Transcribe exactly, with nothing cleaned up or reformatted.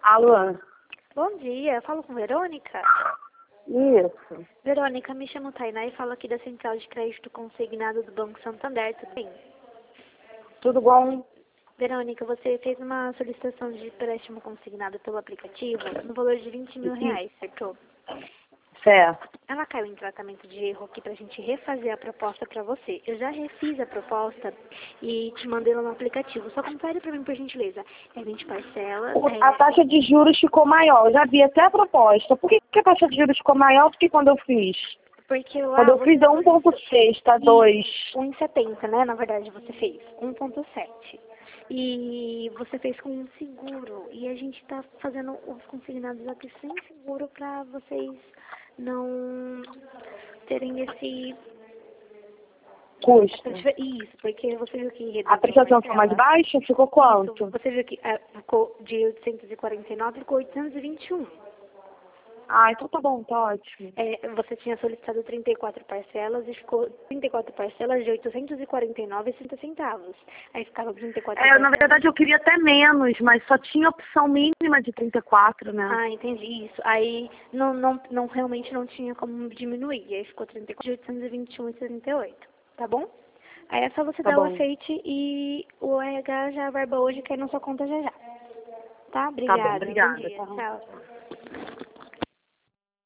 Alô? Bom dia, eu falo com Verônica. Isso. Verônica, me chamo Tainá e falo aqui da Central de Crédito Consignado do Banco Santander, tudo bem? Tudo bom? Verônica, você fez uma solicitação de empréstimo consignado pelo aplicativo no valor de vinte mil reais, certo? Certo. Ela caiu em tratamento de erro aqui pra gente refazer a proposta pra você. Eu já refiz a proposta e te mandei lá no aplicativo. Só confere pra mim, por gentileza. É vinte parcelas. O- é... A taxa de juros ficou maior. Eu já vi até a proposta. Por que, que a taxa de juros ficou maior do que quando eu fiz? Porque lá Quando eu você... fiz é um ponto seis, tá dois. um vírgula setenta, né? Na verdade, você fez um vírgula sete. E você fez com um seguro. E a gente tá fazendo os consignados aqui sem seguro pra vocês não terem esse... Custo. Isso, porque você viu que reduziu A prestação ficou mais parcela. baixa? Ficou quanto? Isso, você viu que é, ficou de oitocentos e quarenta e nove ficou oitocentos e vinte e um. Ah, então tá bom, tá ótimo. É, você tinha solicitado trinta e quatro parcelas e ficou trinta e quatro parcelas de oitocentos e quarenta e nove e trinta centavos. Aí ficava trinta e quatro É, na parcelas. verdade eu queria até menos, mas só tinha opção mínima de trinta e quatro, né? Ah, entendi isso. Aí não, não, não realmente não tinha como diminuir. Aí ficou trinta e quatro de oitocentos e vinte e um e setenta e oito. Tá bom? Aí é só você Tá dar o bom. aceite e o R H já verba hoje cai na sua conta já já. Tá? Tá bom, Obrigada. Bom obrigada. dia. Tá. Tchau.